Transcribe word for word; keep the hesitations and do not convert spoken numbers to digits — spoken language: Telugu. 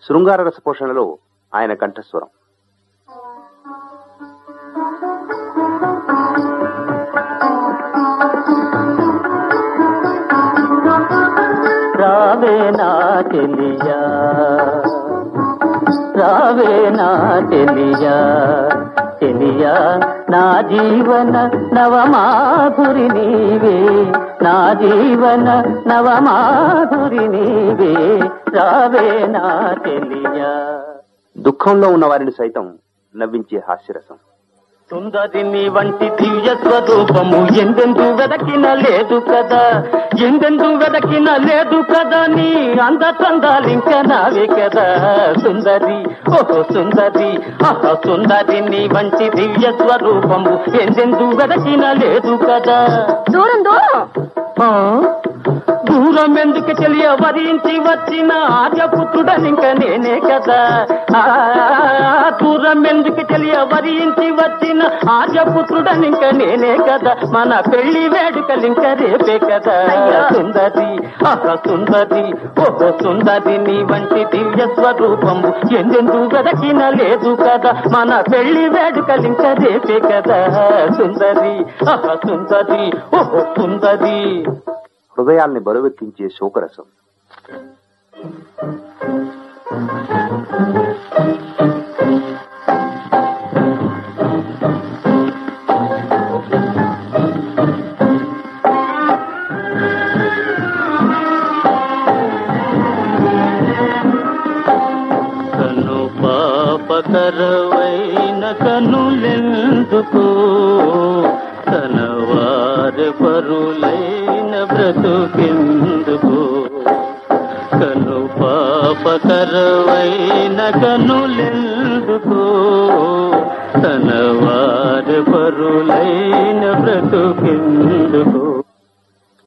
శృంగార రసపోషణలో ఆయన కంఠస్వరం. రావే నా తెలియా, రావే నా తెలియా, తెలియా నా జీవన నవమాధురి నీవే, నా జీవన నవమాధురి నీవే, రావే నా తెలియా. దుఃఖంలో ఉన్న వారిని సైతం నవ్వించే హాస్యరసం. సుందరిని వంటి దివ్య స్వరూపము ఎందెందు వెదకిన లేదు కదా, ఎందెందు వెదకిన లేదు కదా, నీ అంద చందాలింక నావే కదా సుందరి, ఓహో సుందరి, ఆహా సుందరిని వంటి దివ్య స్వరూపము ఎందెందు వెదకిన లేదు కదా. దూరం దూరం దూరం ఎందుకు తెలియ వరించి వచ్చిన ఆర్యపుత్రుడనింక నేనే కదా, దూరం ఎందుకు తెలియ వరించి వచ్చిన ఆర్యపుత్రుడనింక నేనే కదా, మన పెళ్లి వేడుకలింక రేపే కదా సుందరి, ఆహా సుందరి, ఓహో సుందరి నీ వంటి దివ్య స్వరూపము ఎందెందు వెదకిన లేదు కదా, మన పెళ్లి వేడుకలింక రేపే కదా సుందరి, ఆహా సుందరి, ఓహో సుందరి. హృదయాల్ని బరువెక్కించే శోకరసం. కను పాపకరవైన కనులెందుకు, కనవారి పరులైన బ్రతుకెందుకు, కను పాపకరవైన కనులెందుకు, కనవారి పరులైన బ్రతుకెందుకు.